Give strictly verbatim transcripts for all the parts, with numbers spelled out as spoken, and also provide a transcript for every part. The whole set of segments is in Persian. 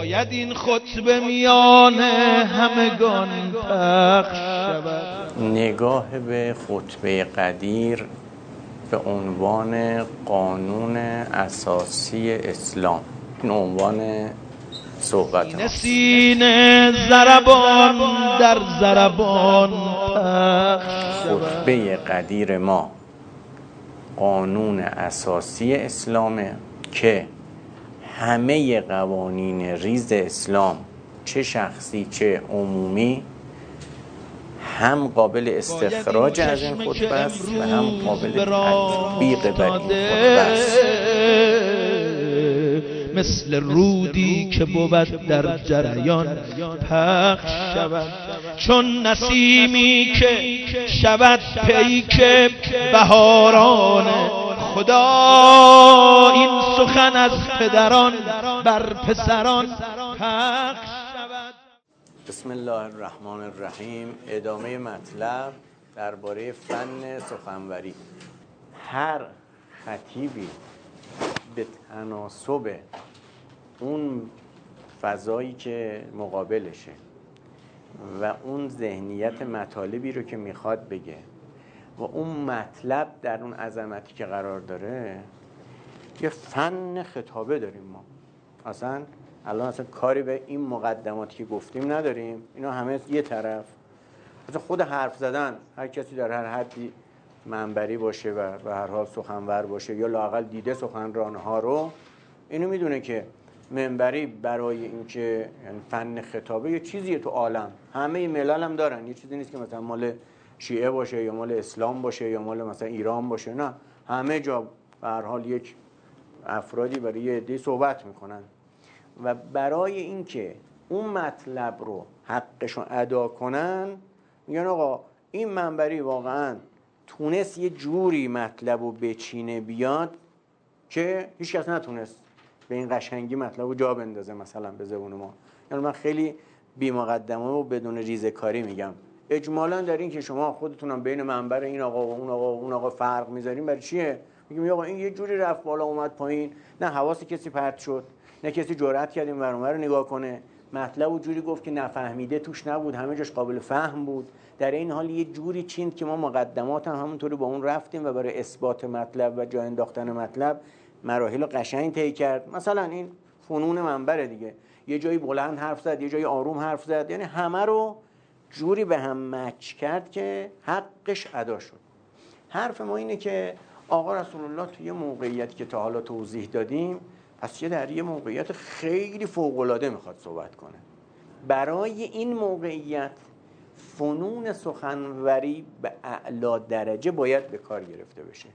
باید این خطبه میان همگان پخش شود. نگاه به خطبه قدیر به عنوان قانون اساسی اسلام، این عنوان صحبت ما. سینه ضربان در ضربان پخش شود. خطبه قدیر ما قانون اساسی اسلامه که همه قوانین ریز اسلام، چه شخصی چه عمومی، هم قابل استخراج از این خطبه است و هم قابل تطبیق بر این خطبه است. مثل رودی که بود در جریان پخش شود، چون نسیمی که شود پیک بهاران. خدا این سخن از پدران بر پسران پخش شود. بسم الله الرحمن الرحیم. ادامه مطلب درباره فن سخنوری. هر خطیبی به تناسب اون فضایی که مقابلشه و اون ذهنیت مطالبی رو که میخواد بگه و اون مطلب در اون عظمتی که قرار داره، یه فن خطابه داریم ما. اصلا الان اصلا کاری به این مقدماتی که گفتیم نداریم، اینا همه یه طرف. اصلا خود حرف زدن، هر کسی در هر حدی منبری باشه و به هر حال سخنور باشه یا لااقل دیده سخنرانها رو، اینو میدونه که منبری برای اینکه یعنی فن خطابه یه چیزیه تو عالم، همه ملل هم دارن. یه چیزی نیست که مثلا مال شیعه باشه یا مال اسلام باشه یا مال مثلا ایران باشه، نه، همه جا به هر حال یک افرادی برای یه عده صحبت میکنن و برای اینکه اون مطلب رو حقشون ادا کنن میگن آقا این منبری واقعا تونست یه جوری مطلب رو بچینه بیاد که هیچ کس نتونست به این قشنگی مطلب رو جا بندازه مثلا به زبون ما. یعنی من خیلی بی مقدمه و بدون ریزه کاری میگم، اجمالا در این که شما خودتونم بین منبر این آقا و اون آقا و اون آقا فرق میذاریم، برای چیه؟ میگیم آقا این یه جوری رفت بالا اومد پایین، نه حواس کسی پرت شد، نه کسی جرأت کرد این ور اون ور رو نگاه کنه، مطلب و جوری گفت که نفهمیده توش نبود، همه جاش قابل فهم بود. در این حال یه جوری چیند که ما مقدمات هم همونطوری با اون رفتیم و برای اثبات مطلب و جا انداختن مطلب مراحل قشنگ طی کرد. مثلا این فنون منبر دیگه، یه جایی بلند حرف زد، یه جایی آروم حرف زد، یعنی همه رو جوری به هم مچ کرد که حقش ادا شد. حرف ما اینه که آقا رسول الله توی موقعیتی که تا حالا توضیح دادیم، پس یه در یه موقعیت خیلی فوق‌العاده میخواد صحبت کنه. برای این موقعیت فنون سخنوری به اعلا درجه باید به کار گرفته بشه.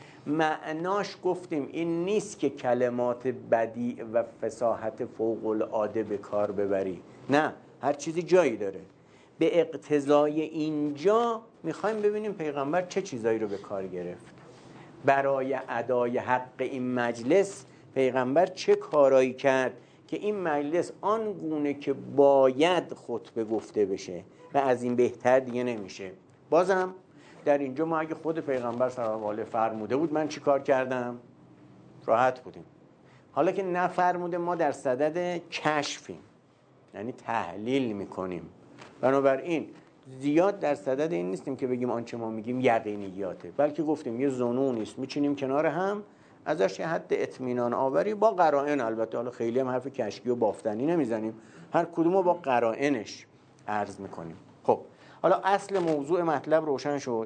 معناش گفتیم این نیست که کلمات بدیع و فصاحت فوق‌العاده به کار ببری، نه، هر چیزی جایی داره. به اقتضای اینجا میخوایم ببینیم پیغمبر چه چیزایی رو به کار گرفت. برای ادای حق این مجلس پیغمبر چه کارایی کرد که این مجلس آن گونه که باید خطبه گفته بشه و از این بهتر دیگه نمیشه. بازم در اینجا ما اگه خود پیغمبر صلی الله علیه و فرموده بود من چی کار کردم؟ راحت بودیم. حالا که نفرموده ما در صدد کشفیم، یعنی تحلیل میکنیم. بنابراین زیاد در صدد این نیستیم که بگیم آنچه ما میگیم یقینیاته، بلکه گفتیم یه ظنونی است میچینیم کنار هم، ازش یه حد اطمینان آوری با قرائن. البته حالا خیلی هم حرف کشکی و بافتنی نمیزنیم، هر کدومو با قرائنش عرض میکنیم. خب حالا اصل موضوع مطلب روشن شد.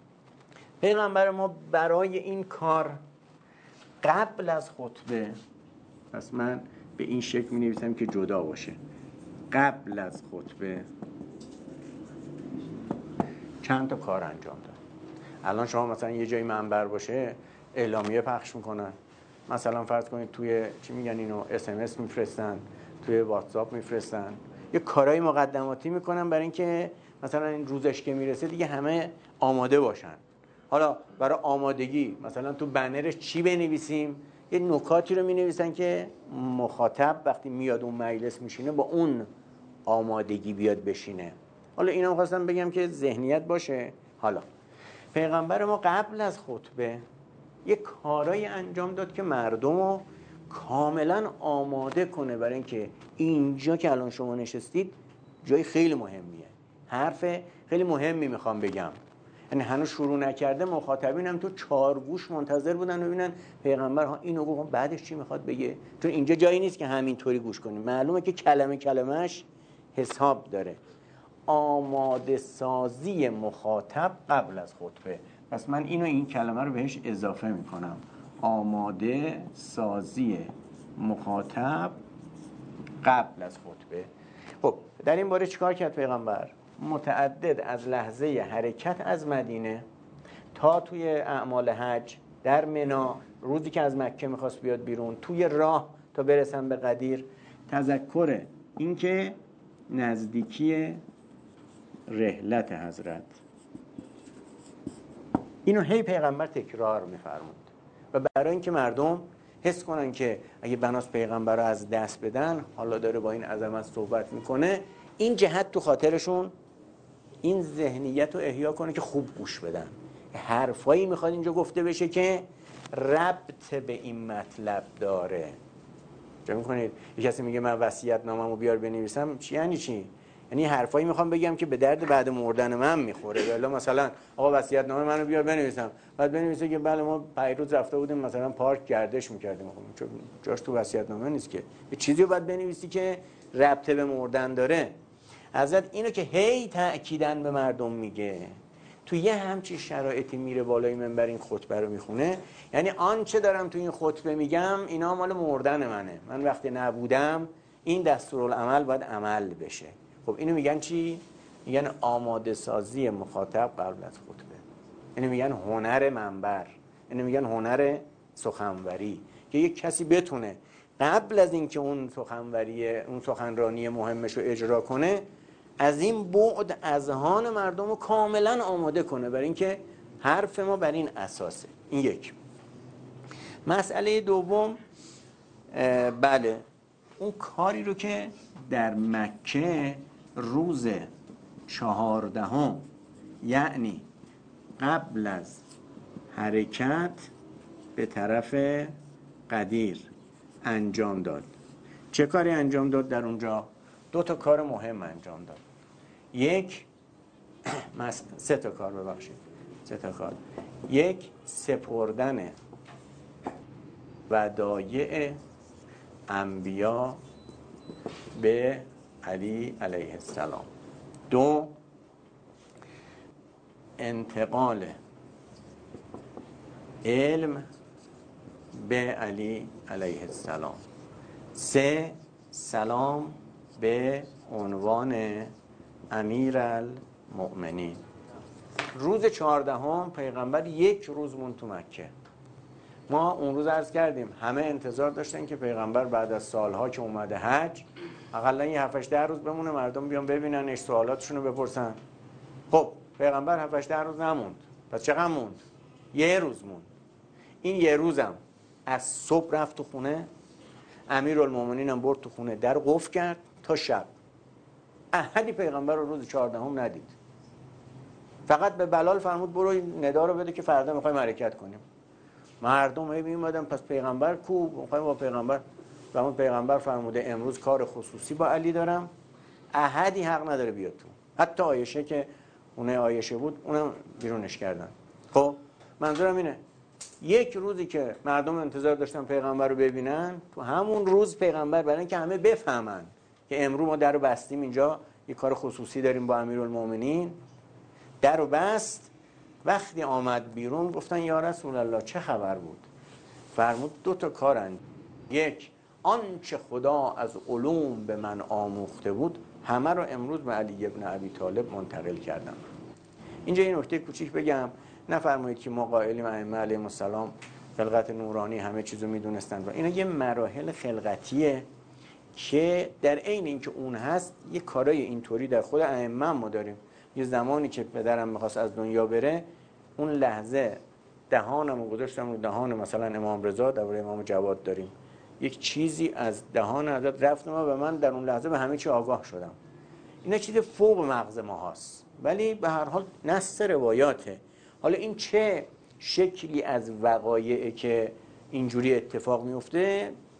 پیغمبر ما برای این کار قبل از خطبه، پس من به این شکل می نویسم که جدا باشه، قبل از خطبه چند تا کار انجام داد. الان شما مثلا یه جایی منبر باشه اعلامیه پخش میکنن، مثلا فرض کنید توی چی میگن اینو اس ام اس میفرستن، توی واتساپ میفرستن، یه کارهای مقدماتی میکنن برای اینکه مثلا این روزش که میرسه دیگه همه آماده باشن. حالا برای آمادگی مثلا تو بنرش چی بنویسیم؟ یه نکاتی رو مینویسن که مخاطب وقتی میاد اون مجلس میشینه با اون آمادگی بیاد بشینه. حالا اینا خواستم بگم که ذهنیت باشه. حالا پیغمبر ما قبل از خطبه یک کارایی انجام داد که مردم رو کاملا آماده کنه برای اینکه اینجا که الان شما نشستید جای خیلی مهمیه، حرف خیلی مهمی میخوام بگم. یعنی هنوز شروع نکرده مخاطبین هم تو چارگوش منتظر بودن ببینن پیغمبر ها اینو گفت بعدش چی میخواد بگه، چون اینجا جایی نیست که همینطوری گوش کنیم، معلومه که کلمه کلمهش حساب داره. آماده سازی مخاطب قبل از خطبه، پس من اینو این کلمه رو بهش اضافه میکنم، آماده سازی مخاطب قبل از خطبه. خب در این باره چیکار کرد پیغمبر؟ متعدد از لحظه حرکت از مدینه تا توی اعمال حج، در منا، روزی که از مکه میخواست بیاد بیرون، توی راه تا برسن به قدیر، تذکر این که نزدیکی رحلت حضرت، اینو هی پیغمبر تکرار میفرمود و برای اینکه مردم حس کنن که اگه بناس پیغمبر رو از دست بدن، حالا داره با این عظمت صحبت میکنه، این جهت تو خاطرشون این ذهنیت رو احیا کنه که خوب گوش بدن. حرفایی میخواد اینجا گفته بشه که ربط به این مطلب داره. چه میکنید؟ یک کسی میگه من وصیت نامه‌مو بیار بنویسم، چی یعنی چی؟ یعنی حرفایی میخوام بگم که به درد بعد مردن من میخوره. ولی مثلا آقا وصیت نامه منو بیار بنویسم، بعد بنویسه که بله ما پیروز رفته بودیم مثلا پارک گردش میکردیم، چون جاش تو وصیت نامه نیست که. یه چیزی رو باید بنویسی که ربط به مردن داره. حضرت اینو که هی تأکیداً به مردم میگه، تو یه همچین شرایطی میره بالای منبر این خطبه رو میخونه، یعنی آنچه دارم تو این خطبه میگم اینا مال مردن منه، من وقتی نبودم این دستورالعمل باید عمل بشه. خب اینو میگن چی؟ میگن آماده سازی مخاطب قبل از خطبه، اینو میگن هنر منبر، اینو میگن هنر سخنوری، که یک کسی بتونه قبل از اینکه اون سخنوری اون سخنرانی مهمش رو اجرا کنه از این بعد اذهان مردم رو کاملا آماده کنه برای اینکه حرف ما بر این اساسه. این یک. مسئله دوم، بله اون کاری رو که در مکه روز چهاردهم، یعنی قبل از حرکت به طرف قدیر انجام داد. چه کاری انجام داد در اونجا؟ دو تا کار مهم انجام داد. یک سه تا کار ببخشید سه تا کار. یک، سپردن ودایع انبیا به علی علیه السلام. دو، انتقال علم به علی علیه السلام. سه، سلام به عنوان امیر المؤمنین. روز چهاردهم پیغمبر یک روز موند تو مکه. ما اون روز عرض کردیم همه انتظار داشتن که پیغمبر بعد از سالها که اومده حج اقلا یه هفت ده روز بمونه، مردم بیان ببیننش، سوالاتشون رو بپرسن. خب پیغمبر هفت ده روز نموند، پس چقدر موند؟ یه روز موند. این یه روزم از صبح رفت تو خونه، امیرالمومنین هم برد تو خونه، در قفل کرد تا شب. احدی پیغمبر رو روز چهاردهم ندید. فقط به بلال فرمود برو ندا رو بده که فردا میخوایم حرکت کنیم. مردم هی میومدن پس پیغمبر کو؟ میخوایم با پیغمبر. و اون پیغمبر فرموده امروز کار خصوصی با علی دارم، احدی حق نداره بیاد تو. حتی عایشه که اونه عایشه بود اونم بیرونش کردن. خب منظورم اینه یک روزی که مردم انتظار داشتن پیغمبر رو ببینن، تو همون روز پیغمبر برای اینکه همه بفهمن که امروز ما در رو بستیم، اینجا یه کار خصوصی داریم با امیرالمومنین، در رو بست. وقتی آمد بیرون گفتن یا رسول الله چه خبر بود؟ فرمود دو تا کارن. یک، آنچه خدا از علوم به من آموخته بود همه رو امروز به علی ابن ابی طالب منتقل کردم. اینجا این نکته کوچیک بگم، نفرمایید که ما قائلیم ائمه علیهم السلام خلقت نورانی همه چیزو میدونستن. اینا یه مراحل خلقتیه که در عین اینکه اون هست یه کارای اینطوری در خود ائمه ما داریم. یه زمانی که پدرم میخواست از دنیا بره، اون لحظه دهانمو گذاشتم رو دهان مثلا امام رضا، درباره امام جواد داریم، یک چیزی از دهان حضرت رفت و من در اون لحظه به همه چی آگاه شدم. اینا چیز فوق مغز ما هست، ولی به هر حال نص روایاته. حالا این چه شکلی از وقایعه که اینجوری اتفاق میفته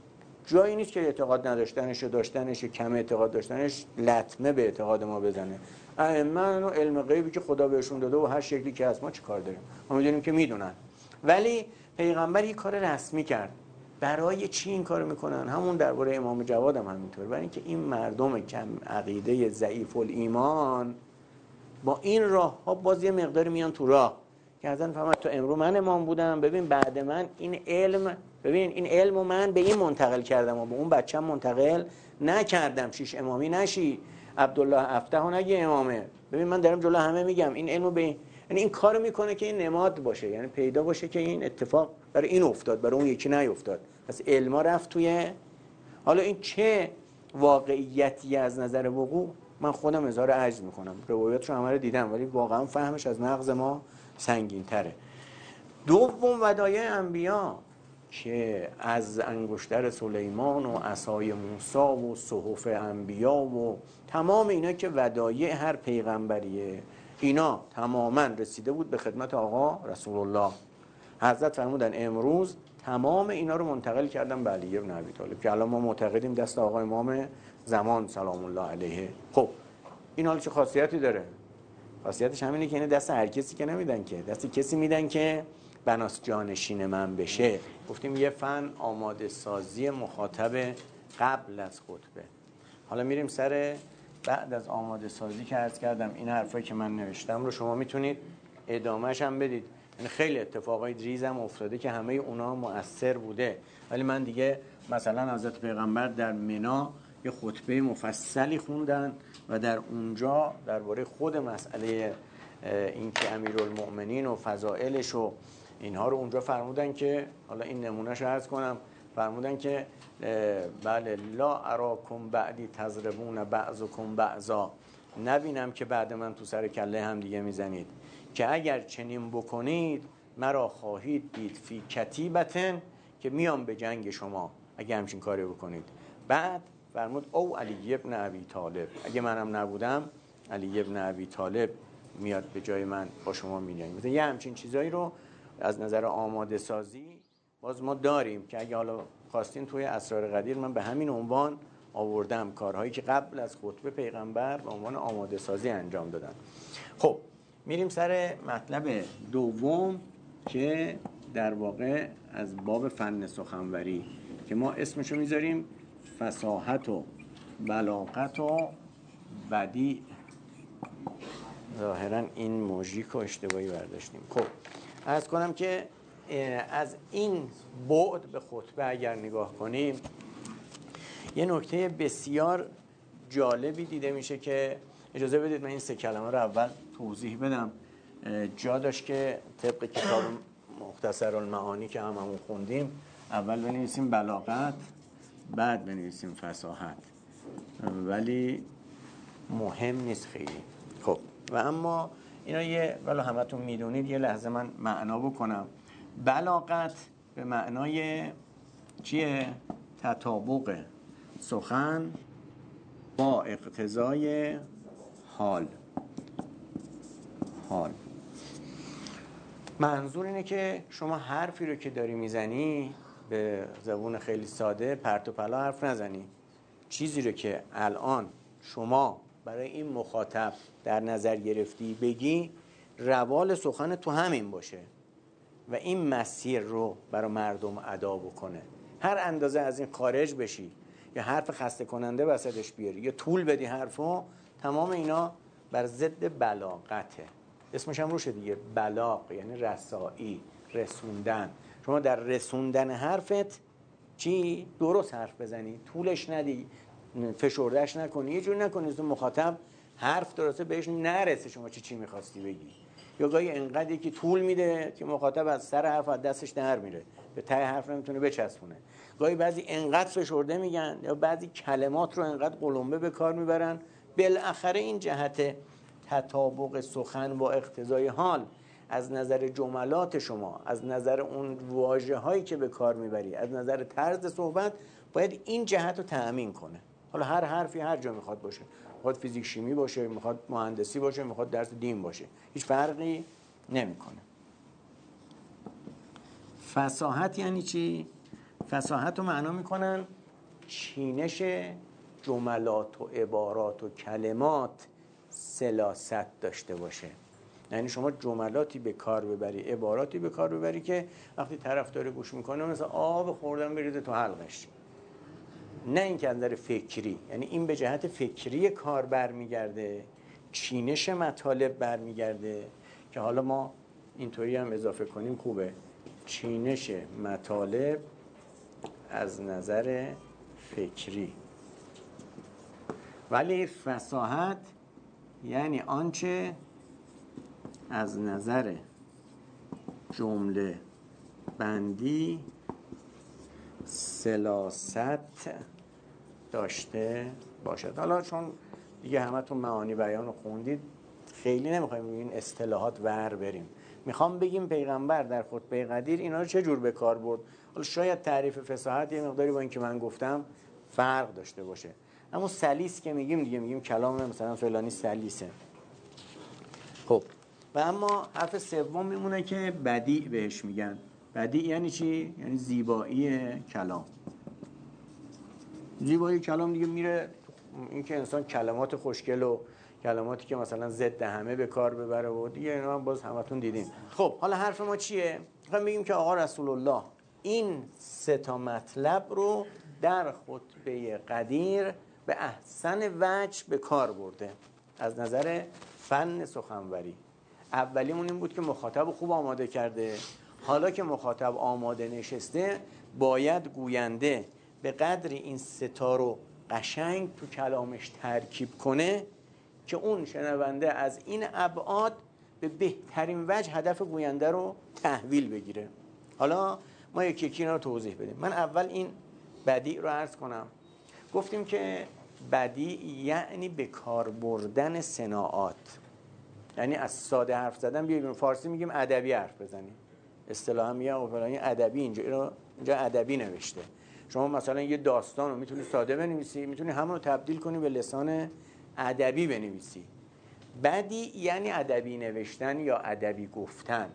جایی نیست که اعتقاد نداشتنش و داشتنش، کم اعتقاد داشتنش لطمه به اعتقاد ما بزنه. من و علم غیبی که خدا بهشون داده و هر شکلی که از ما چی کار داریم؟ ما میدونیم که میدونن. ولی پیغمبر یک کار رسمی کرد. برای چی این کارو میکنن؟ همون درباره امام جواد هم همینطور. برای اینکه این مردم کم عقیده ضعیف الایمان با این راه ها باز یه مقدار میان تو راه که ازن فهمت تو امرو من امام بودم، ببین بعد من این علم، ببین این علم و من به این منتقل کردم و به اون بچم منتقل نکردم، شیش امامی نشی، عبدالله افتح نگی امامه، ببین من دارم جلو همه میگم این علمو به این، یعنی این کارو میکنه که این نماد باشه، یعنی پیدا باشه که این اتفاق برای این افتاد، برای اون یکی نیفتاد. پس علما رفت توی، حالا این چه واقعیتی از نظر وقوع من خودم اظهار عجز میکنم، روایاتش رو همه رو دیدم ولی واقعا فهمش از مغز ما سنگین تره. دوم ودایع انبیا که از انگشتر سلیمان و عصای موسی و صحف انبیا و تمام اینا که ودایع هر پیغمبریه، اینا تماما رسیده بود به خدمت آقا رسول الله. حضرت فرمودن امروز تمام اینا رو منتقل کردن به علی بن ابی طالب که الان ما معتقدیم دست آقا امام زمان سلام الله علیه. خب این حال چه خاصیتی داره؟ خاصیتش همینه که اینه دست هر کسی که نمیدن، که دست کسی میدن که بناس جانشین من بشه. گفتیم یه فن آماده سازی مخاطب قبل از خطبه. حالا میریم سر بعد از آماده سازی که عرض کردم این حرفایی که من نوشتم رو شما میتونید ادامهش هم بدید. یعنی خیلی اتفاقای ریزم افتاده که همه اونا مؤثر بوده، ولی من دیگه مثلا حضرت پیغمبر در منا یه خطبه مفصلی خوندن و در اونجا درباره خود مسئله این که امیرالمؤمنین و فضائلش و اینها رو اونجا فرمودن که حالا این نمونهش رو عرض کنم. فرمودن که بله لا اراکم بعدی تضربون بعضکم بعضا، نبینم که بعد من تو سر کله هم دیگه میزنید، که اگر چنین بکنید مرا خواهید دید فی کتیبتن، که میام به جنگ شما اگه همچین کاری بکنید. بعد فرمود او علی ابن ابی طالب، اگه منم نبودم علی ابن ابی طالب میاد به جای من با شما میجنگه. مثلا یه همچین چیزایی رو از نظر آماده سازی باز ما داریم که اگه حالا خواستین توی اسرار قدیر من به همین عنوان آوردم کارهایی که قبل از خطبه پیغمبر به عنوان آماده سازی انجام دادن. خب میریم سر مطلب دوم که در واقع از باب فن سخنوری که ما اسمشو میذاریم فصاحت و بلاغت و بدیع. ظاهرا این موژیک رو اشتباهی برداشتیم. خب عرض کنم که از این بعد به خطبه اگر نگاه کنیم یه نکته بسیار جالبی دیده میشه که اجازه بدید من این سه کلمه رو اول توضیح بدم. جا داشت که طبق کتاب مختصر المعانی که هم همون خوندیم اول بنویسیم بلاغت بعد بنویسیم فصاحت، ولی مهم نیست خیلی. خب و اما اینا یه ولی همتون میدونید یه لحظه من معنا بکنم. بلاغت به معنای چیه؟ تطابق سخن با اقتضای حال. حال منظور اینه که شما حرفی رو که داری میزنی به زبون خیلی ساده پرت و پلا حرف نزنی. چیزی رو که الان شما برای این مخاطب در نظر گرفتی بگی، روال سخن تو همین باشه و این مسیر رو برای مردم ادا بکنه. هر اندازه از این خارج بشی یا حرف خسته کننده وسطش بیاری یا طول بدی حرفو، تمام اینا بر ضد بلاغته. اسمش هم روشه دیگه، بلاغ یعنی رسایی، رسوندن. شما در رسوندن حرفت چی؟ درست حرف بزنی، طولش ندی، فشردهش نکنی، یه جور نکنی تو مخاطب حرف درسته بهش نرسه شما چی چی میخواستی بگی، یا گاهی انقدری که طول میده که مخاطب از سر حرف از دستش در میره، به ته حرف نمیتونه بچسبونه. گاهی بعضی انقدر فشرده میگن یا بعضی کلمات رو انقدر قلمبه به کار میبرن، بالاخره این جهت تطابق سخن با اقتضای حال از نظر جملات شما، از نظر اون واژه هایی که به کار میبری، از نظر طرز صحبت باید این جهت رو تأمین کنه. حالا هر حرفی هر جا میخواد باشه، میخواد فیزیک شیمی باشه، میخواد مهندسی باشه، میخواد درس دین باشه، هیچ فرقی نمیکنه. فصاحت یعنی چی؟ فصاحت رو معنا میکنن چینش جملات و عبارات و کلمات سلاست داشته باشه. یعنی شما جملاتی به کار ببری، عباراتی به کار ببری که وقتی طرف داره گوش میکنه مثل آب خوردن بریزه تو حلقش. نه این که از نظر فکری، یعنی این به جهت فکری کار برمیگرده، چینش مطالب برمیگرده، که حالا ما اینطوری هم اضافه کنیم خوبه، چینش مطالب از نظر فکری. ولی فصاحت یعنی آنچه از نظر جمله بندی سلاست داشته باشد. حالا چون دیگه همتون معانی بیان رو خوندید، خیلی نمیخوایم این اصطلاحات ور بریم. میخوام بگیم پیغمبر در خطبه قدیر اینا رو چه جور به کار برد. حالا شاید تعریف فصاحت یه مقداری با این که من گفتم فرق داشته باشه، اما سلیس که میگیم دیگه میگیم کلام مثلا فلانی سلیسه. خب و اما حرف سوم میمونه که بدیع بهش میگن. بدیع یعنی چی؟ یعنی زیبایی کلام. زیبایی کلام دیگه میره این که انسان کلمات خوشگل و کلماتی که مثلا ضد همه به کار ببره و دیگه اینا هم باز همتون دیدین. خب حالا حرف ما چیه؟ میخوایم بگیم که آقا رسول الله این سه تا مطلب رو در خطبه قدیر به احسن وجه به کار برده از نظر فن سخنوری. اولیمون این بود که مخاطب خوب آماده کرده. حالا که مخاطب آماده نشسته، باید گوینده به قدری این ستا رو قشنگ تو کلامش ترکیب کنه که اون شنونده از این ابعاد به بهترین وجه هدف گوینده رو تحویل بگیره. حالا ما یکی یکی اینا رو توضیح بدیم. من اول این بدیع رو عرض کنم. گفتیم که بدیع یعنی به کار بردن صناعات، یعنی از ساده حرف زدن بیایم فارسی میگیم ادبی حرف بزنیم. اصطلاحا میگم فلانی ادبی، اینجا اینجا ادبی نوشته. شما مثلا یه داستان رو میتونی ساده بنویسی، میتونی همون رو تبدیل کنی به لسان ادبی بنویسی. بدیع یعنی ادبی نوشتن یا ادبی گفتن.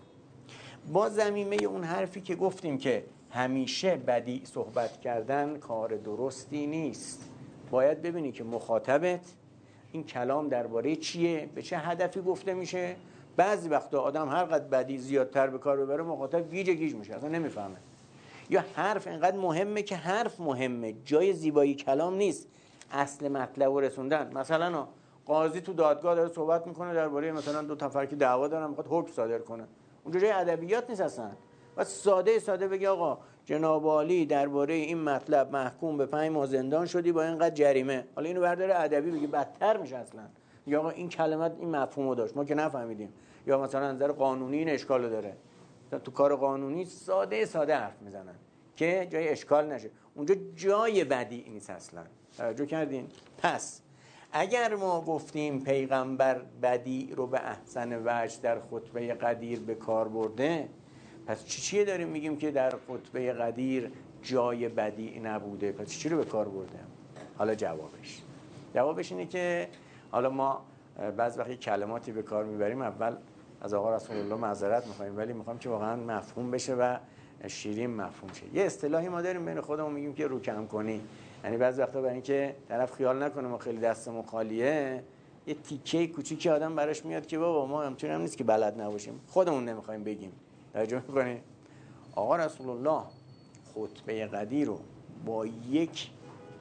با ضمیمه اون حرفی که گفتیم که همیشه بدیع صحبت کردن کار درستی نیست. باید ببینی که مخاطبت این کلام درباره چیه، به چه هدفی گفته میشه. بعضی وقتا آدم هر قدر بدیع زیادتر به کار ببره مخاطب گیج گیج میشه، اصلا نمیفهمه. یا حرف اینقدر مهمه که حرف مهمه، جای زیبایی کلام نیست، اصل مطلب رو رسوندن. مثلا قاضی تو دادگاه داره صحبت میکنه درباره مثلا دو نفر که دعوا دارن میخواد حکم صادر کنه، اونجا جای ادبیات نیست اصلا. و ساده ساده بگه آقا جناب عالی درباره این مطلب محکوم به پنج ماه زندان شدی با اینقدر جریمه. حالا اینو برداره ادبی بگه بدتر میشه اصلا. یا آقا این کلمات این مفهومو داشت ما که نفهمیدیم. یا مثلا از نظر قانونی این اشکالو داره. تو کار قانونی ساده ساده حرف میزنن که جای اشکال نشه. اونجا جای بدیع نیست اصلا. توجه کردین؟ پس اگر ما گفتیم پیغمبر بدیع رو به احسن وجه در خطبه قدیر به کار برده، پس چی چیه داریم میگیم که در خطبه قدیر جای بدیع نبوده؟ پس چی رو به کار برده؟ حالا جوابش جوابش اینه که حالا ما بعض وقتی کلماتی به کار میبریم اول از آقا رسول الله معذرت میخوایم، ولی میخوام که واقعا مفهوم بشه و شیرین مفهوم شه. یه اصطلاحی ما داریم بین خودمون میگیم که رو کم کنی. یعنی بعضی وقتا برای اینکه طرف خیال نکنه ما خیلی دستمون خالیه، یه تیکه کوچیکی آدم براش میاد که بابا ما همچین هم نیست که بلد نباشیم، خودمون نمیخوایم بگیم. توجه میکنی؟ آقا رسول الله خطبه قدیر رو با یک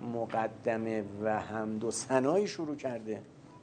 مقدمه و حمد و ثنایی شروع کرده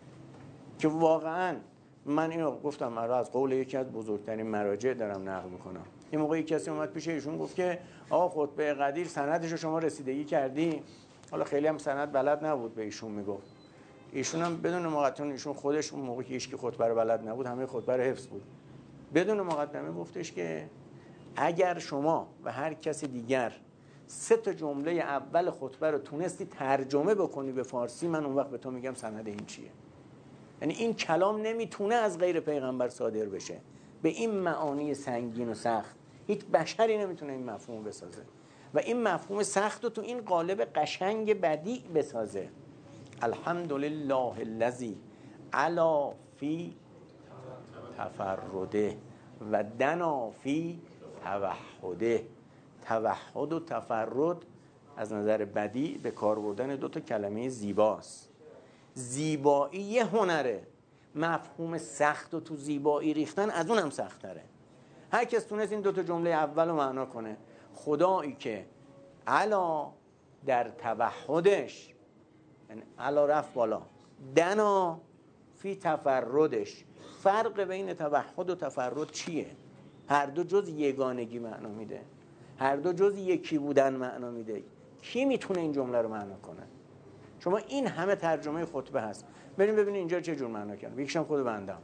که واقعا من اینو گفتم، من از قول یکی از بزرگترین مراجع دارم نقل میکنم. یه موقعی کسی اومد پیش ایشون گفت که آقا خطبه قدیر سندش رو شما رسیدگی کردی. حالا خیلی هم سند بلد نبود به ایشون میگفت. ایشون هم بدون مقدمه، ایشون خودش اون موقعی که هیچ کی خطبه رو بلد نبود همه خطبه رو حفظ بود، بدون مقدمه گفتش که اگر شما و هر کس دیگر سه تا جمله اول خطبه رو تونستی ترجمه بکنی به فارسی، من اون وقت به تو میگم سند این چیه. یعنی این کلام نمیتونه از غیر پیغمبر صادر بشه به این معانی سنگین و سخت. هیچ بشری نمیتونه این مفهوم بسازه و این مفهوم سخت رو تو این قالب قشنگ بدیع بسازه. الحمدلله الذی علا فی تفرده و دنا فی توحده. توحد و تفرد از نظر بدیع به کار بردن دو تا کلمه زیباست. زیبایی یه هنره، مفهوم سخت و تو زیبایی ریختن از اونم سخت تره. هر کس تونست این دو تا جمله اول رو معنا کنه، خدایی که علا در توحدش، یعنی علا رفت بالا، دنا فی تفردش. فرق بین توحد و تفرد چیه؟ هر دو جز یگانگی معنا میده، هر دو جز یکی بودن معنا میده. کی میتونه این جمله رو معنا کنه؟ شما این همه ترجمه خطبه هست، بریم ببینید اینجا چه جور معنا کرد. یکیشم خود بندم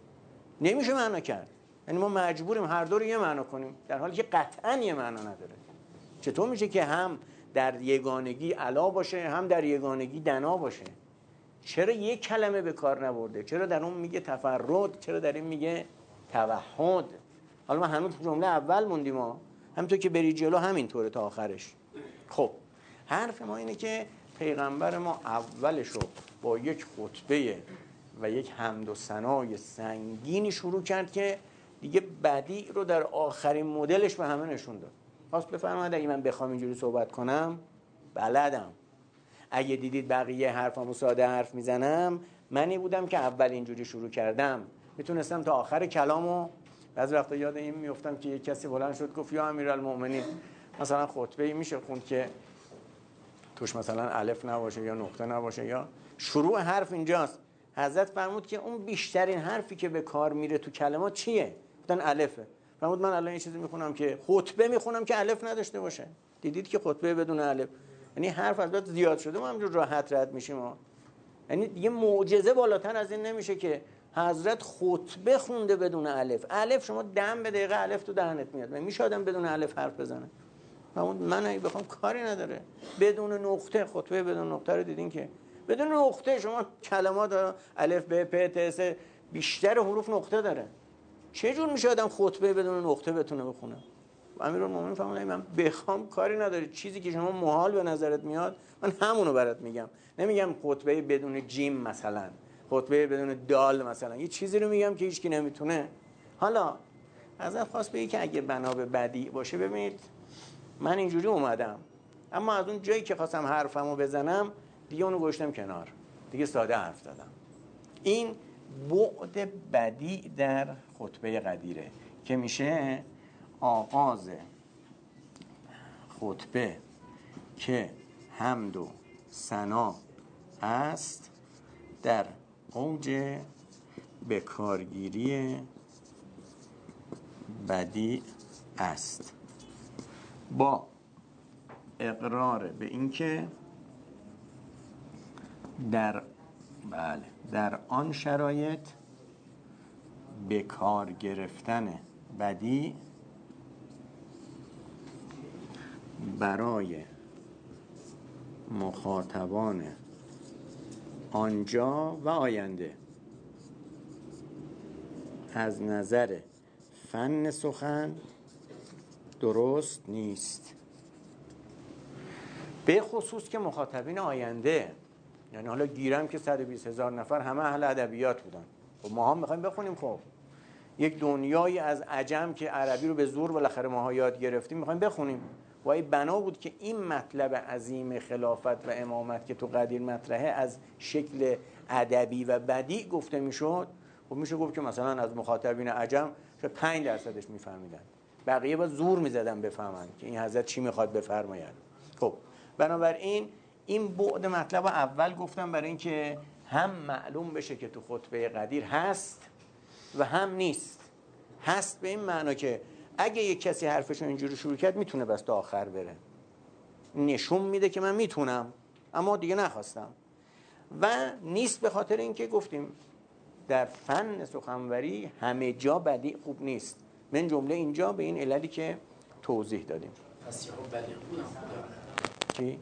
نمیشه معنا کرد. یعنی ما مجبوریم هر دو رو یه معنا کنیم، در حالی که قطعا یه معنا نداره. چطور میشه که هم در یگانگی علا باشه هم در یگانگی دنا باشه؟ چرا یک کلمه به کار نبرده؟ چرا در اون میگه تفرد، چرا در این میگه توحد؟ حالا ما هنوز جمله اول موندیم، ما همونطور که بری جلو همینطوره تا آخرش. خب حرف ما اینه که پیغمبر ما اولش رو با یک خطبه و یک حمد و ثنای سنگینی شروع کرد که دیگه بدیع رو در آخرین مدلش به همه نشون داد. خواست بفرماید اگه من بخوام اینجوری صحبت کنم بلدم. اگه دیدید بقیه حرفامو ساده حرف میزنم، منی بودم که اول اینجوری شروع کردم، میتونستم تا آخر کلامو. بعضی وقتا یاد این میافتم که یک کسی بلند شد گفت یا امیرالمومنین، مثلا خطبه‌ای میشه خوند که توش مثلا الف نباشه یا نقطه نباشه یا شروع حرف اینجاست. حضرت فرمود که اون بیشترین حرفی که به کار میره تو کلمات چیه؟ گفتن الفه. فرمود من الان یه چیزی میخونم که خطبه میخونم که الف نداشته باشه. دیدید که خطبه بدون الف، یعنی حرف از بعد زیاد شده، ما همینجور راحت رد میشیم ما. یعنی دیگه معجزه بالاتر از این نمیشه که حضرت خطبه خونده بدون الف. الف شما دم به دقیقه الف تو دهنت میاد، من میشه آدم بدون الف حرف بزنه؟ همون من اگه بخوام کاری نداره. بدون نقطه، خطبه بدون نقطه رو دیدین که بدون نقطه شما کلمات الف ب پ ت س بیشتر حروف نقطه داره. چه جور میشه آدم خطبه بدون نقطه بتونه بخونه؟ امیرالمومنین فرمود من بخوام کاری نداره، چیزی که شما محال به نظرت میاد من همونو برات میگم. نمیگم خطبه بدون جیم مثلا، خطبه بدون دال مثلا، یه چیزی رو میگم که هیچکی نمیتونه. حالا حضرت خواست بگه که اگه بنا به بدیع باشه، ببینید من اینجوری اومدم، اما از اون جایی که خواستم حرفمو بزنم دیگه اونو گذاشتم کنار، دیگه ساده حرف زدم. این بعد بدیع در خطبه قدیره که میشه آغاز خطبه که حمد و ثنا است در اوج بکارگیری بدیع است، با اقرار به اینکه در بله در آن شرایط به کار گرفتن بدیع برای مخاطبان آنجا و آینده از نظر فن سخن درست نیست. به خصوص که مخاطبین آینده، یعنی حالا گیرم که صد و بیست هزار نفر همه اهل ادبیات بودن، خب ما هم میخوایم بخونیم. خب یک دنیایی از عجم که عربی رو به زور بالاخره ماها یاد گرفتیم میخوایم بخونیم. وای بنا بود که این مطلب عظیم خلافت و امامت که تو قدیر مطرحه از شکل ادبی و بدیع گفته میشد. خب میشه گفت که مثلا از مخاطبین عجم پنج درصدش میفهمیدن، بقیه با زور میزدن بفهمن که این حضرت چی میخواد بفرماید. خب بنابراین این بعد مطلب اول گفتم برای اینکه هم معلوم بشه که تو خطبه قدیر هست و هم نیست. هست به این معنا که اگه یک کسی حرفشو اینجوری شروع کرد میتونه بس تا آخر بره، نشون میده که من میتونم اما دیگه نخواستم. و نیست به خاطر اینکه گفتیم در فن سخنوری همه جا بدیع خوب نیست، من جمله اینجا به این علتی که توضیح دادیم. فصیح و بلیغ بودن. چی؟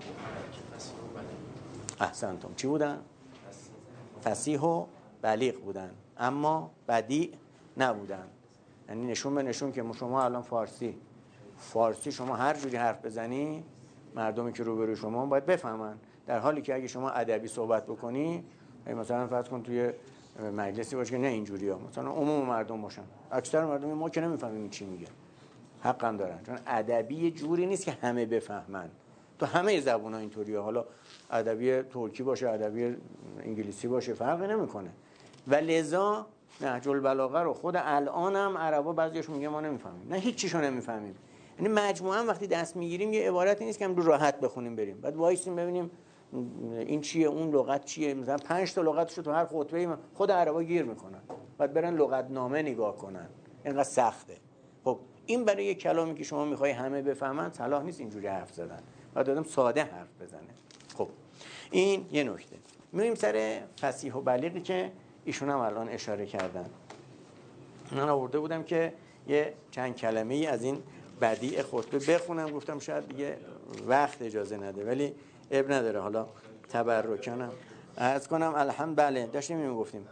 احسنتم. چی بودن؟ فصیح و بلیغ بودن اما بدیع نبودن. یعنی نشون به نشون که شما الان فارسی فارسی شما هر جوری حرف بزنی مردمی که روبروی شما باید بفهمن، در حالی که اگه شما ادبی صحبت بکنی، مثلا فرض کن توی مجلسی باشه که نه اینجوری ها، مثلا عموم مردم باشن، اکثر مردم ما که نمیفهمیم چی میگه، حقا دارن، چون ادبی جوری نیست که همه بفهمن. تو همه زبون‌ها اینطوریه، حالا ادبی ترکی باشه ادبی انگلیسی باشه فرقی نمیکنه. و لذا نهج البلاغه رو خود الان هم عربا بعضیاشون میگه ما نمیفهمیم، نه هیچ چیشو نمیفهمیم. یعنی مجموعاً وقتی دست میگیریم یه عبارتی نیست که هم رو راحت بخونیم بریم، بعد وایسیم ببینیم این چیه اون لغت چیه، مثلا پنج تا لغتشو تو هر خطبه خود عربا گیر میکنن، بعد برن لغتنامه نگاه کنن، اینقدر سخته. خب این برای یک کلامی که شما میخوای همه بفهمن صلاح نیست اینجوری حرف زدن، بعد آدم ساده حرف بزنه. خب این یه نکته. میریم سر فصیح و بلیغی که ایشون هم الان اشاره کردن. من آورده بودم که یه چند کلمه ای از این بدیع خطبه بخونم، گفتم شاید دیگه وقت اجازه نده، ولی اب نداره، حالا تبرکانم عرض کنم. الحمد بله داشتیم اینو گفتیم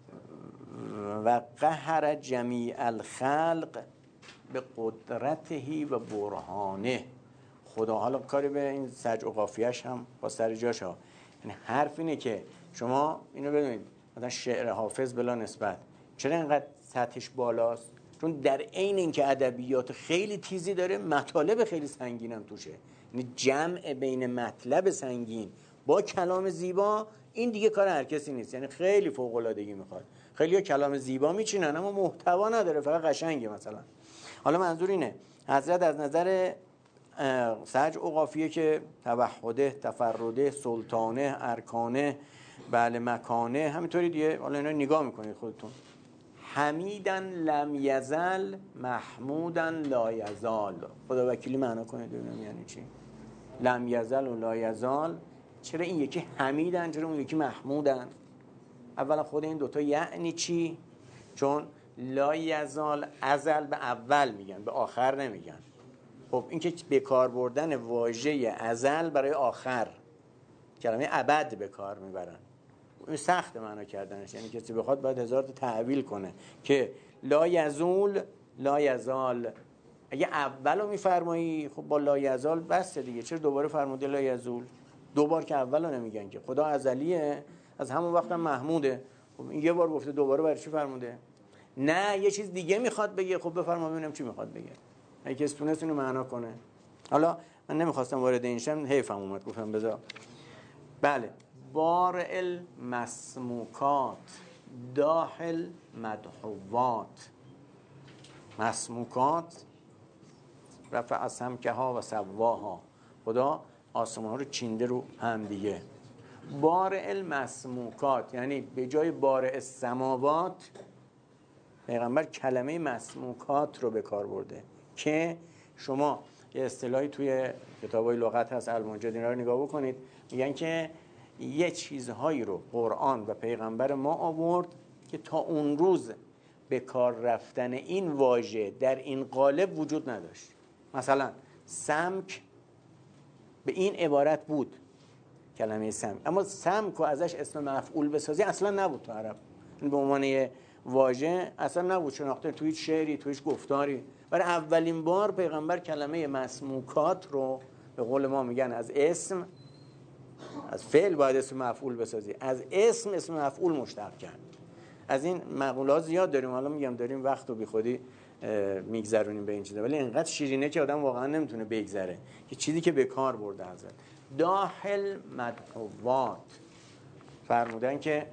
و قهر جمیع الخلق به قدرته و برهانه. خدا حالا کاری به این سجع و قافیه‌اش هم با سر جاش ها، یعنی حرف اینه که شما اینو بدونید مثلا شعر حافظ بلا نسبت چرا اینقدر سطحش بالاست؟ چون در عین اینکه ادبیات خیلی تیزی داره، مطالب خیلی سنگین هم توشه. یعنی جمع بین مطلب سنگین با کلام زیبا، این دیگه کار هر کسی نیست، یعنی خیلی فوق العادگی میخواد. خیلی‌ها کلام زیبا میچینن اما محتوا نداره، فقط قشنگه مثلا. حالا منظور اینه حضرت از نظر سجع و قافیه که توحده، تفرده، سلطانه، ارکانه، بله مکانه، همینطوری دیگه حالا اینا نگاه میکنید خودتون. حمیدن لم یزل محمودن لا یزال. خدا وکیلی معنا کنید ببینم یعنی چی. لم یزل و لا یزال، چرا این یکی حمیدن چرا اون یکی محمودن؟ اولا خود این دوتا یعنی چی؟ چون لا یزال ازل به اول میگن، به آخر نمیگن. خب این که به کار بردن واژه ازل برای آخر، کلمه ابد به کار میبرن، این سخت معنا کردنش. یعنی کسی بخواد باید هزار تا تعویل کنه که لا یزول لا یزال. اگه اولو میفرمایی خب با لا یزال بسته دیگه، چرا دوباره فرموده لا یزول؟ دوبار که اولو نمیگن که، خدا ازلیه، از همون وقت هم محموده. خب این یه بار گفته دوباره برای چی فرموده؟ نه یه چیز دیگه میخواد بگه. خب بفرما ببینم چی میخواد بگه، اگه کسی تونست اینو معنا کنه. حالا من نمیخواستم وارد این شم، حیفم اومد گفتم بذار. بله بار المسموکات داخل مدحوات. مسموکات رفع سمکه ها و سواها، خدا آسمان ها رو چینده رو هم دیگه. بار المسموکات یعنی به جای بار السماوات پیغمبر کلمه مسموکات رو به کار برده که شما یه اصطلاحی توی کتابای لغت هست، المنجد، اینا رو نگاه بکنید، میگن که یه چیزهایی رو قرآن و پیغمبر ما آورد که تا اون روز به کار رفتن این واژه در این قالب وجود نداشت. مثلا سمک به این عبارت بود کلمه سمک، اما سمک و ازش اسم مفعول بسازی اصلا نبود تو عرب، به عنوان واژه اصلا نبود، شناخته توی هیچ شعری توی هیچ گفتاری. برای اولین بار پیغمبر کلمه مسموکات رو به قول ما میگن از اسم، از فعل باید اسم مفعول بسازی، از اسم اسم مفعول مشتق کرد. از این مقولات زیاد داریم، حالا میگم داریم وقت و بی خودی میگذرونیم به این چیزا، ولی اینقدر شیرینه که آدم واقعا نمیتونه بگذره که چیزی که به کار برده حضرت. داخل مدحوات فرمودن که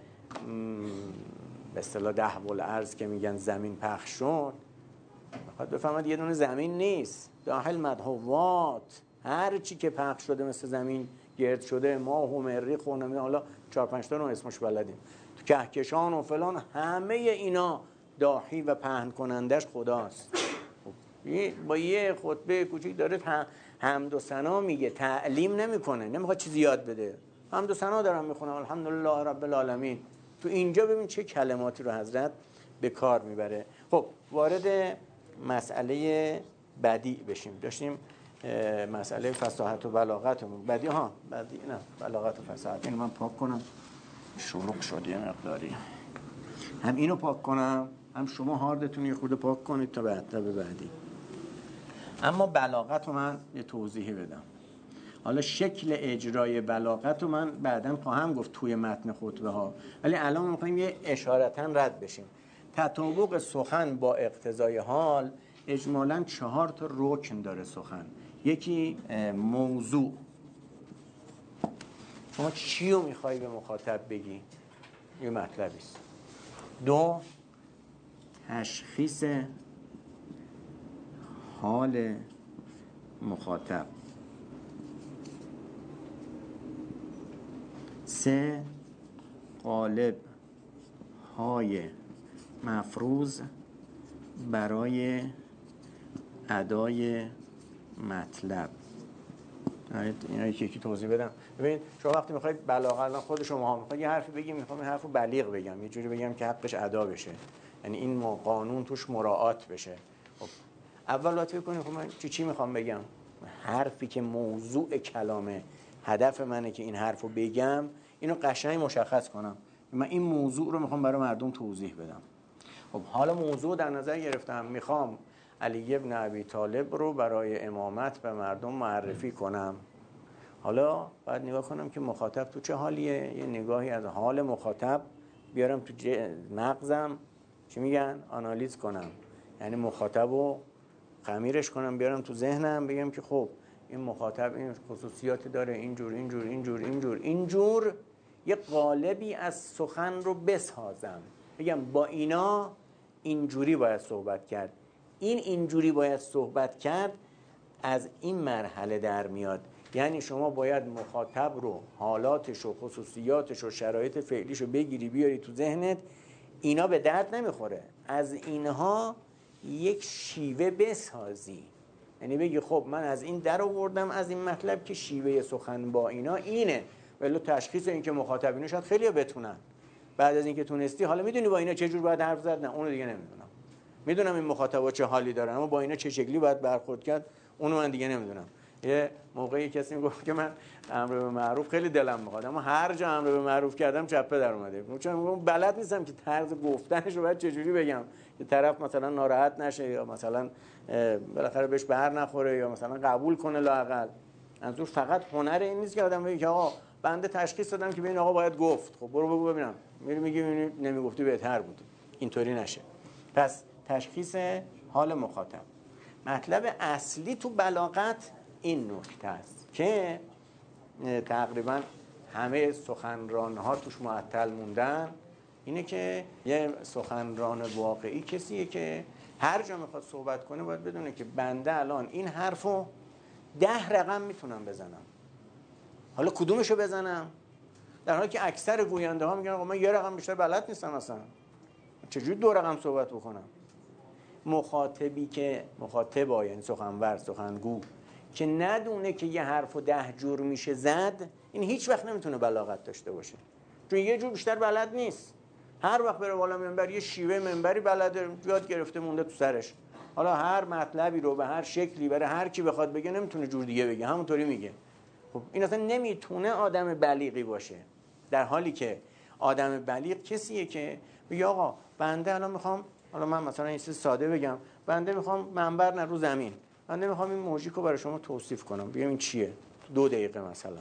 به اصطلاح دهو الارض که میگن زمین پخش شد، بخواد بفهمد یه دونه زمین نیست. داخل مدحوات هر چی که پخش شده مثل زمین گرد شده، ماه و مریخ و نمیدونم حالا چهار پنج تا رو اسمش بلدیم، تو کهکشان و فلان، همه اینا داحی و پهن کنندش خداست. با یه خطبه کوچیک داره حمد و ثنا میگه، تعلیم نمیکنه، نمیخواد چیزی یاد بده، حمد و ثنا دارم میخونم الحمدلله رب العالمین. تو اینجا ببین چه کلماتی رو حضرت به کار میبره. خب وارد مسئله بدیع بشیم. داشتیم مسئله فصاحت و بلاغتمون. بدیع ها بدیع نه بلاغت و فصاحت. اینو من پاک کنم، شروع شد یه مقداری، هم اینو پاک کنم هم شما هاردتون یه خورده پاک کنید تا بعد تا به بعدی. اما بلاغت رو من یه توضیحی بدم. حالا شکل اجرای بلاغت رو من بعداً خواهم گفت توی متن خطبه ها، ولی الان می‌خوایم یه اشارتاً رد بشیم. تطابق سخن با اقتضای حال اجمالاً چهار تا رکن داره سخن. یکی موضوع، شما چی رو میخوای به مخاطب بگی؟ یه مطلبی است. دو، تشخیص حال مخاطب. سه، قالب های مفروض برای ادای مطلب. اینا یکی یکی توضیح بدم. ببینید شما وقتی میخواید بلاغه، الان خود شما ها میخواید یه حرفی بگیم، میخوام این حرفو بلیغ بگم، یه جوری بگم که حقش ادا بشه، یعنی این قانون توش مراعات بشه. خب اول لطفی کنید خب من چی چی میخوام بگم؟ حرفی که موضوع کلامه، هدف منه که این حرفو بگم، اینو قشنگ مشخص کنم. من این موضوع رو میخوام برای مردم توضیح بدم. خب حالا موضوع در نظر گرفتم، میخوام علی ابن ابی طالب رو برای امامت به مردم معرفی کنم. حالا باید نگاه کنم که مخاطب تو چه حالیه، یه نگاهی از حال مخاطب بیارم تو مغزم، چی میگن؟ آنالیز کنم، یعنی مخاطب رو خمیرش کنم بیارم تو ذهنم، بگم که خب این مخاطب این خصوصیاتی داره، اینجور اینجور اینجور اینجور اینجور، یه قالبی از سخن رو بسازم، بگم با اینا اینجوری باید صحبت کرد، این اینجوری باید صحبت کرد. از این مرحله در میاد، یعنی شما باید مخاطب رو، حالاتش و خصوصیاتش و شرایط فعلیش رو بگیری بیاری تو ذهنت. اینا به درد نمیخوره، از اینها یک شیوه بسازی، یعنی بگی خب من از این در آوردم از این مطلب که شیوه سخن با اینا اینه، ولی تشخیص این که مخاطبینو شاید خیلی‌ها بتونن. بعد از اینکه تونستی حالا میدونی با اینا چه جور باید حرف زد؟ نه اونو دیگه نمیدونم. میدونم این مخاطبا چه حالی دارن، اما با اینا چه شکلی باید برخورد کرد اونو من دیگه نمیدونم. یه موقعی کسی میگفت که من امر به معروف خیلی دلم میخواد، اما هر جا امر به معروف کردم چپه در اومده، چون میگم بلد نیستم که طرز گفتنش رو باید چجوری بگم که طرف مثلا ناراحت نشه یا مثلا بالاخره بهش بر نخوره یا مثلا قبول کنه لااقل. منظور فقط هنر این نیست که آدم بگه که آقا بنده تشخیص دادم که به این آقا باید گفت، خب برو بگو ببینم، میری میگی نمیگفتی بهتر بود. اینطوری نشه. پس تشخیص حال مخاطب. مطلب اصلی تو بلاغت این نکته است که تقریبا همه سخنران‌ها توش معطل موندن، اینه که یه سخنران واقعی کسیه که هر جا میخواد صحبت کنه باید بدونه که بنده الان این حرفو ده رقم میتونم بزنم، حالا کدومشو بزنم؟ در حالی که اکثر گوینده ها میگن من یه رقم بیشتر بلد نیستم، اصلا چجوری دو رقم صحبت بکنم؟ مخاطبی که مخاطب یعنی سخنور، سخنگو که ندونه که یه حرفو ده جور میشه زد، این هیچ وقت نمیتونه بلاغت داشته باشه، چون یه جور بیشتر بلد نیست. هر وقت بره بالا منبر یه شیوه منبری بلده، یاد گرفته مونده تو سرش، حالا هر مطلبی رو به هر شکلی برای هر کی بخواد بگه نمیتونه جور دیگه بگه، همونطوری میگه. خب این اصلا نمیتونه آدم بلیغی باشه. در حالی که آدم بلیغ کسیه که بگه آقا بنده الان میخوام، حالا من مثلا این چیز ساده بگم، بنده میخوام منبر نه رو زمین، بنده میخوام این موژیک رو برای شما توصیف کنم، بگم این چیه دو دقیقه مثلا.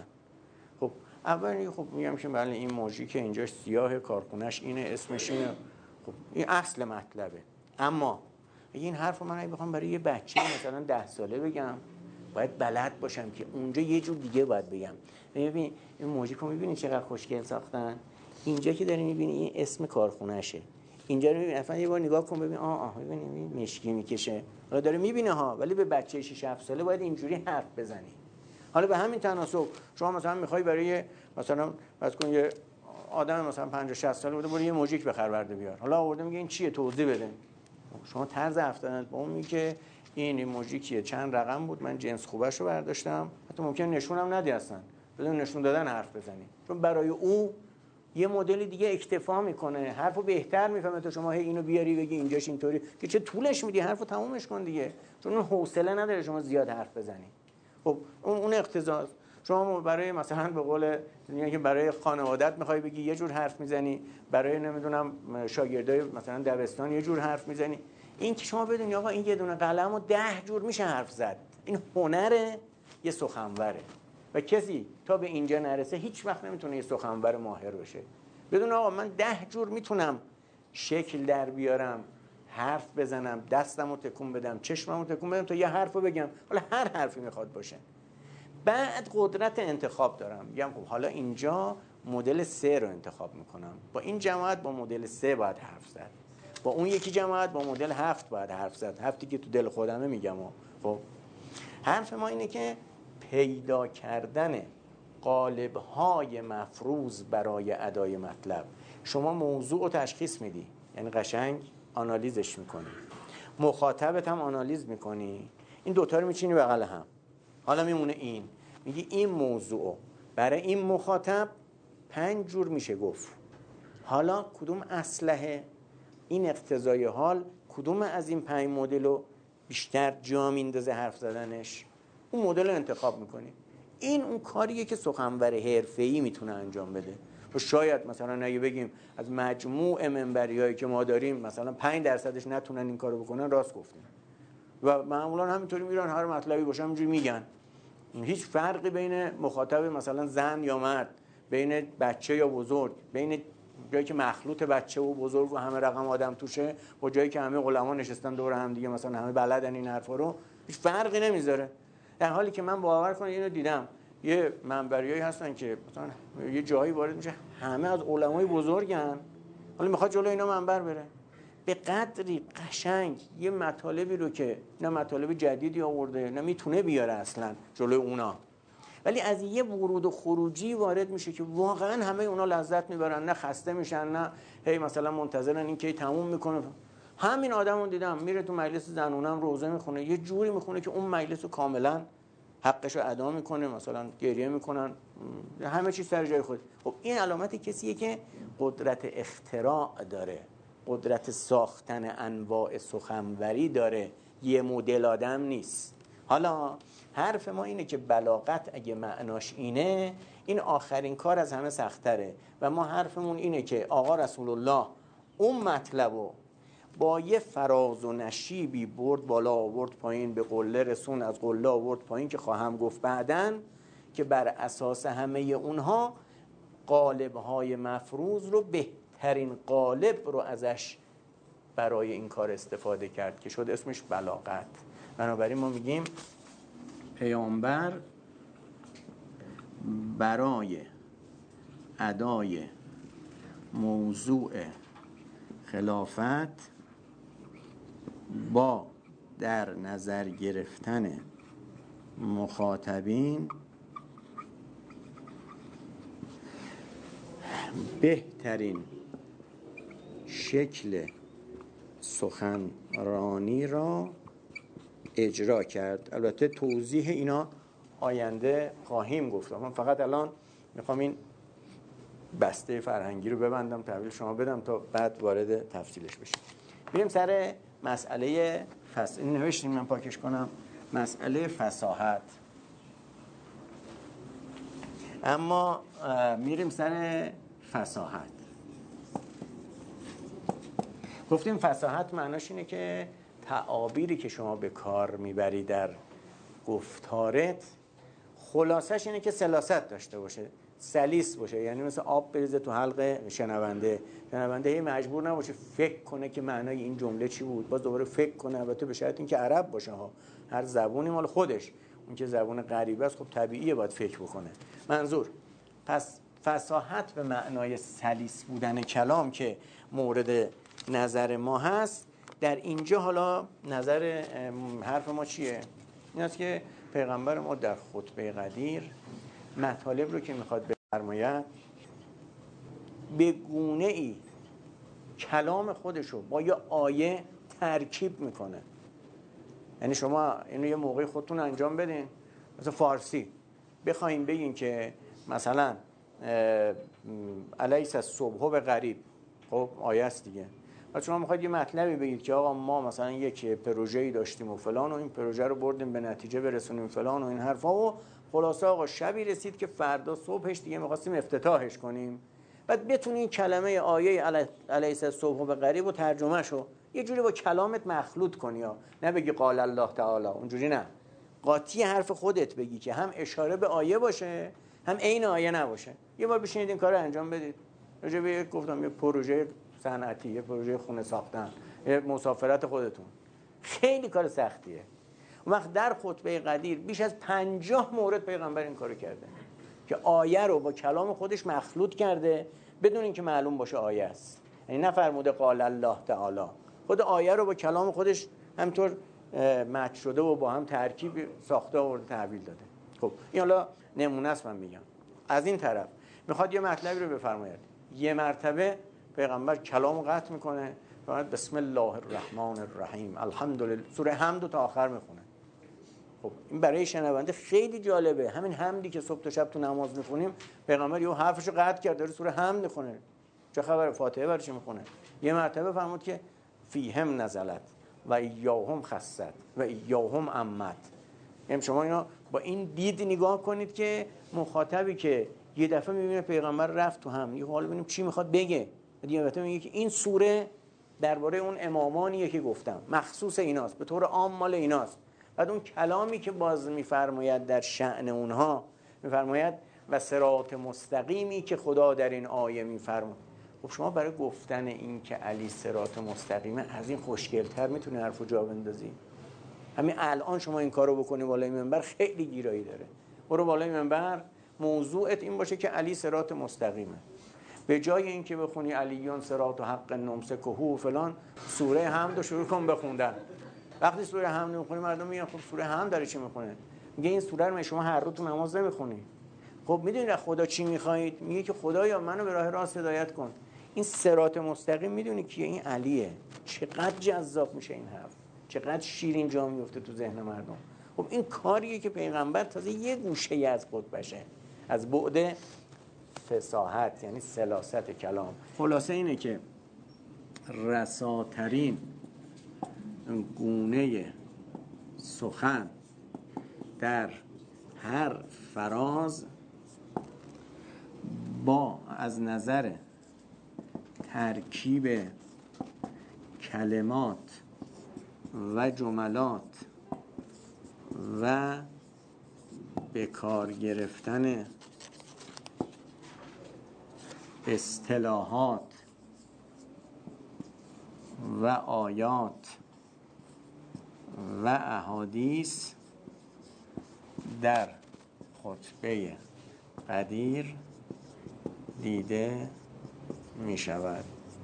خب اول خب میگم که بله این موژیک اینجاش سیاه، کارخونش اینه، اسمش اینه، خب این اصل مطلبه. اما این حرفو من اگه بخوام برای یه بچه مثلا ده ساله بگم، باید بلد باشم که اونجا یه جور دیگه باید بگم. ببین این موژیک رو میبینی چقدر خوشگل ساختن، اینجا که داری میبینی این اسم کارخونه‌شه، اینجا رو میبینی اصلا یه بار نگاه کن ببین آه آه ببین مشکی میکشه، حالا داره میبینه ها، ولی به بچه شش هفت ساله باید اینجوری حرف بزنی. حالا به همین تناسب شما مثلا میخوای برای مثلا فرض کن یه آدم مثلا پنجاه شصت ساله بوده، برو یه موژیک بخر برده بیار، حالا آورده میگه این چیه توضیح بده. شما طرز افتادنت با اون میگه که این این موژیکیه چند رقم بود، من جنس خوبش رو برداشتم، حتی ممکن نشونم ندی اصلا، بدون نشون دادن حرف بزنی، چون برای او یه مدل دیگه اکتفا میکنه، حرفو بهتر میفهمه. تو شما هی اینو بیاری بگی اینجاش اینطوری که چه طولش میدی، حرفو تمومش کن دیگه، چون اون حوصله نداره شما زیاد حرف بزنی. خب اون اون اقتضاست. شما برای مثلا به قول که برای خانوادت میخوای بگی یه جور حرف میزنی، برای نمیدونم شاگردای مثلا دبستان یه جور حرف میزنی. این که شما بدونی آقا این یه دونه قلمو ده جور میشه حرف زد، این هنر یه سخنوره و کسی تا به اینجا نرسه هیچ وقت نمیتونه یه سخنور ماهر بشه. بدون آقا من ده جور میتونم شکل در بیارم، حرف بزنم، دستمو تکون بدم، چشممو تکون بدم تا یه حرفو بگم، حالا هر حرفی میخواد باشه. بعد قدرت انتخاب دارم، میگم خب حالا اینجا مدل سه رو انتخاب میکنم، با این جماعت با مدل سه باید حرف زد، با اون یکی جماعت با مدل هفت باید حرف زد، هفتی که تو دل خودمه میگم. خب حرف ما اینه که پیدا کردن قالب‌های مفروض برای ادای مطلب. شما موضوع رو تشخیص میدی، یعنی قشنگ آنالیزش میکنی، مخاطبت هم آنالیز میکنی، این دوتا رو میچینی بغل هم. حالا میمونه این، میگی این موضوع برای این مخاطب پنج جور میشه گفت، حالا کدوم اسلحه این اقتضای حال کدوم از این پنج مدل رو بیشتر جا میندازه حرف زدنش، اون مدل رو انتخاب میکنی. این اون کاریه که سخنور حرفه‌ای میتونه انجام بده. و شاید مثلا اگه بگیم از مجموع منبریایی که ما داریم مثلا پنج درصدش نتونن این کارو بکنن، راست گفتیم. و معمولا همینطوری میرن هر مطلبی باشه همینجوری میگن، هیچ فرقی بین مخاطب مثلا زن یا مرد، بین بچه یا بزرگ، بین جایی که مخلوط بچه و بزرگ و همه رقم آدم توشه و جایی که همه علما نشستن دور هم دیگه مثلا همه بلدن این حرفا رو، هیچ فرقی نمیذاره. در حالی که من باور کنم اینو دیدم، یه منبریایی هستن که مثلا یه جایی وارد میشه همه از علمای بزرگن، حالا میخواد جلوی اینا منبر بره، به قدری قشنگ یه مطالبی رو که نه مطالب جدیدی آورده نه میتونه بیاره اصلا جلوی اونا، ولی از یه ورود و خروجی وارد میشه که واقعا همه اونا لذت میبرن، نه خسته میشن، نه هی مثلا منتظرن این کی تموم میکنه. همین آدمو دیدم میره تو مجلس زنونم روزه میخونه، یه جوری میخونه که اون مجلس رو کاملا حقش رو ادا میکنه، مثلا گریه میکنن، همه چیز سر جای خود. خب این علامت کسیه که قدرت اختراع داره، قدرت ساختن انواع سخنوری داره، یه مدل آدم نیست. حالا حرف ما اینه که بلاغت اگه معناش اینه، این آخرین کار از همه سختره و ما حرفمون اینه که آقا رسول الله اون مطلبو با یه فراز و نشیبی برد بالا آورد پایین، به قله رسون، از قله آورد پایین که خواهم گفت بعدن، که بر اساس همه اونها قالب‌های مفروض رو، بهترین قالب رو ازش برای این کار استفاده کرد که شد اسمش بلاغت. بنابراین ما میگیم پیامبر برای ادای موضوع خلافت با در نظر گرفتن مخاطبین بهترین شکل سخنرانی را اجرا کرد. البته توضیح اینا آینده خواهیم گفت، من فقط الان میخوام این بسته فرهنگی رو ببندم، تحویل شما بدم تا بعد وارد تفصیلش بشیم. بریم سر مسئله فس... این نوشتیم من پاکش کنم، مسئله فصاحت. اما میریم سر فصاحت. گفتیم فصاحت معناش اینه که تعابیری که شما به کار میبری در گفتارت، خلاصش اینه که سلاست داشته باشه، سلیس باشه، یعنی مثل آب بریزه تو حلق شنونده، شنونده هی مجبور نباشه فکر کنه که معنای این جمله چی بود، باز دوباره فکر کنه، البته به شرط اینکه عرب باشه ها، هر زبونی مال خودش، اون که زبون غریبه است خب طبیعیه باید فکر بکنه. منظور پس فصاحت به معنای سلیس بودن کلام که مورد نظر ما هست، در اینجا حالا نظر حرف ما چیه؟ این است که پیغمبر ما در خطبه قدیر مطالب رو که میخواد بفرماید به گونه ای کلام خودشو با یه آیه ترکیب میکنه. یعنی شما اینو یه موقعی خودتون انجام بدین، مثلا فارسی بخواین بگین که مثلا الیس الصبح به غریب، خب آیه است دیگه، و شما میخواید یه مطلبی بگید که آقا ما مثلا یک پروژه‌ای داشتیم و فلان و این پروژه رو بردیم به نتیجه برسونیم فلان و این حرفا، و خلاصه آقا شبی رسید که فردا صبحش دیگه می‌خواستیم افتتاحش کنیم، بعد بتونین کلمه آیه الیس الصبح به غریب و ترجمه شو یه جوری با کلامت مخلوط کنی، ها نه بگی قال الله تعالی، اونجوری نه، قاطی حرف خودت بگی که هم اشاره به آیه باشه هم عین آیه نباشه. یه بار بشینید این کارو انجام بدید. راجع به گفتم یه پروژه صنعتی، یه پروژه خونه ساختن، یه مسافرت خودتون، خیلی کار سختیه. اون وقت در خطبه قدیر بیش از پنجاه مورد پیغمبر این کارو کرده که آیه رو با کلام خودش مخلوط کرده بدون اینکه معلوم باشه آیه است. یعنی نفرموده قال الله تعالی، خود آیه رو با کلام خودش همطور مچ شده و با هم ترکیب ساخته و تحویل داده. خب این حالا نمونه است من میگم. از این طرف میخواد یه مطلبی رو بفرماید، یه مرتبه پیغمبر کلامو قطع میکنه، فرمود بسم الله الرحمن الرحیم الحمدلله، سوره حمد تا آخر میخونه. خب این برای شنونده خیلی جالبه. همین حمدی که صبح تا شب تو نماز میخونیم، پیغمبر یه حرفشو قطع کرد داره سوره حمد میخونه. چه خبر؟ فاتحه برای چی میخونه؟ یه مرتبه فرمود که فیهم نزلت و ایاهم خست و ایاهم عمت. یعنی شما اینا با این دید نگاه کنید که مخاطبی که یه دفعه میبینه پیغمبر رفت تو هم، یه حالا ببینیم چی میخواد بگه، یه دفعه میگه که این سوره درباره اون امامانیه که گفتم، مخصوص ایناست، به طور عام مال ایناست. بعد اون کلامی که باز میفرماید در شأن اونها، میفرماید و صراط مستقیمی که خدا در این آیه میفرماید. خب شما برای گفتن این که علی صراط مستقیمه از این خوشگل‌تر میتونی حرفو جا بندازی؟ همین الان شما این کارو بکنی بالای منبر خیلی گیرایی داره. برو بالای منبر موضوعت این باشه که علی صراط مستقیمه، به جای اینکه بخونی علیون صراط و حق نمسکه و فلان، سوره حمد رو شروع کن بخوندن. وقتی سوره حمد میخونی مردم میگن خب سوره حمد داره چی میخونه؟ میگه این سوره رو شما هر روز تو نماز نمیخونی. خب میدونید خدا چی میخواید؟ میگه که خدایا منو به راه راست هدایت کن. این صراط مستقیم میدونی کیه؟ این علیه. چقدر جذاب میشه این حرف، چقدر شیرین جا میفته تو ذهن مردم. خب این کاریه که پیغمبر تازه یه گوشه از خود بشه، از بعد فصاحت یعنی سلاست کلام. خلاصه اینه که رساترین گونه سخن در هر فراز با از نظر ترکیب کلمات و جملات و به کار گرفتن اصطلاحات و آیات و احادیث در خطبه قدیر دیده می شود.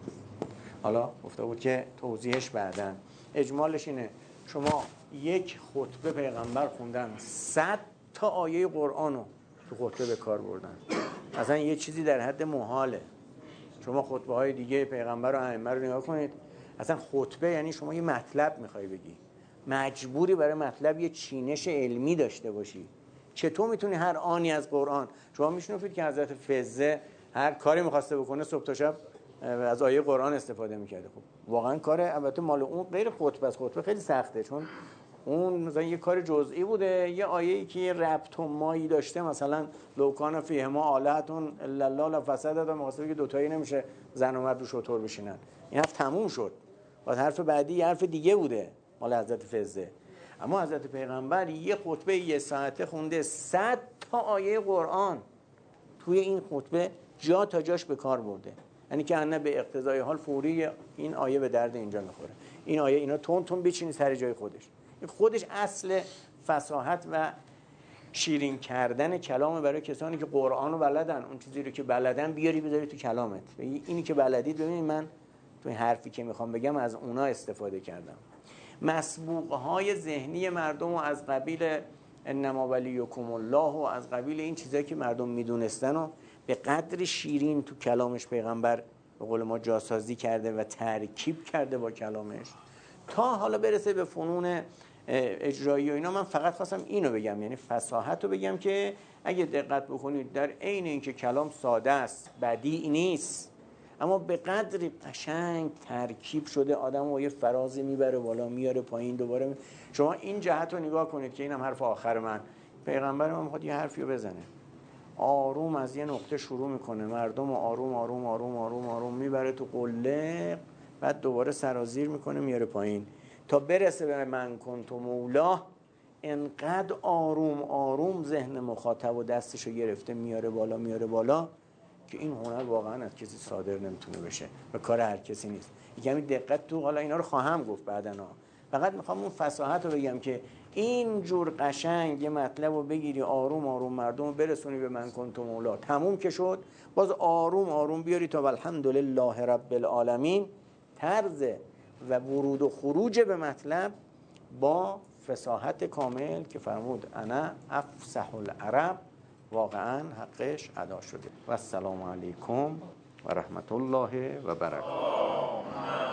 حالا گفته بود که توضیحش بعداً. اجمالش اینه شما یک خطبه پیغمبر خوندن، صد تا آیه قرآن رو تو خطبه به کار بردن. اصلا یه چیزی در حد محاله. شما خطبه های دیگه پیغمبر و ائمه رو نگاه کنید، اصلا خطبه یعنی شما یه مطلب میخوای بگی، مجبوری برای مطلب یه چینش علمی داشته باشی. چطور میتونی هر آنی از قرآن، شما میشنفید که حضرت فزه هر کاری میخواسته بکنه صبح تا شب از آیه قرآن استفاده میکرده. خب واقعا کار البته مال اون غیر خطبه است، خطبه خیلی سخته، چون اون مثلا یه کار جزئی بوده، یه آیه‌ای که ربط و مایی داشته، مثلا لو کان فیهما آلهتون الا الله لفسدتا، مقصود که دو تایی نمیشه زن و مرد رو شتر بشینن. این حرف تموم شد. بعد حرف بعدی یه حرف دیگه بوده مال حضرت فزه. اما حضرت پیغمبر یه خطبه یه ساعته خونده، صد تا آیه قرآن توی این خطبه جا تا جاش به کار برده. یعنی که انه به اقتضای حال فوری این آیه به درد اینجا میخوره، این آیه اینا تون تون بچینی سر جای خودش. این خودش اصل فصاحت و شیرین کردن کلام برای کسانی که قرآن رو بلدن. اون چیزی رو که بلدن بیاری بذاری تو کلامت. اینی که بلدید ببینید من تو این حرفی که میخوام بگم از اونا استفاده کردم. مسبوقهای ذهنی مردم و از قبیل انما ولیکم الله و از قبیل این چیزایی که مردم میدونستن و به قدر شیرین تو کلامش پیغمبر به قول ما جاسازی کرده و ترکیب کرده با کلامش تا حالا برسه به فنون اجرایی و اینا. من فقط خواستم اینو بگم، یعنی فصاحت رو بگم که اگه دقت بکنید در عین اینکه کلام ساده است، بدیع نیست، اما به قدری قشنگ ترکیب شده، آدم رو یه فرازی میبره بالا میاره پایین دوباره می... شما این جهت رو نگاه کنید که اینم حرف آخر من. پیغمبر ما میخواد یه حرفی رو بزنه، آروم از یه نقطه شروع میکنه، مردم آروم آروم آروم آروم آروم میبره تو قله، بعد دوباره سرازیر میکنه میاره پایین تا برسه به من کنت مولاه. انقدر آروم آروم ذهن مخاطب و دستشو گرفته میاره بالا میاره بالا که این هنر واقعا از کسی صادر نمیتونه بشه و کار هر کسی نیست. یکمی دقت تو، حالا اینا رو خواهم گفت بعداً، فقط میخوام اون فصاحت رو بگم که این جور قشنگ یه مطلب رو بگیری آروم آروم مردم رو برسونی به من کنت مولا، تموم که شد باز آروم آروم بیاری تا الحمدلله رب العالمین. طرز و ورود و خروج به مطلب با فصاحت کامل که فرمود انا افصح العرب، واقعا حقش ادا شده. و السلام علیکم و رحمت الله و برکاته.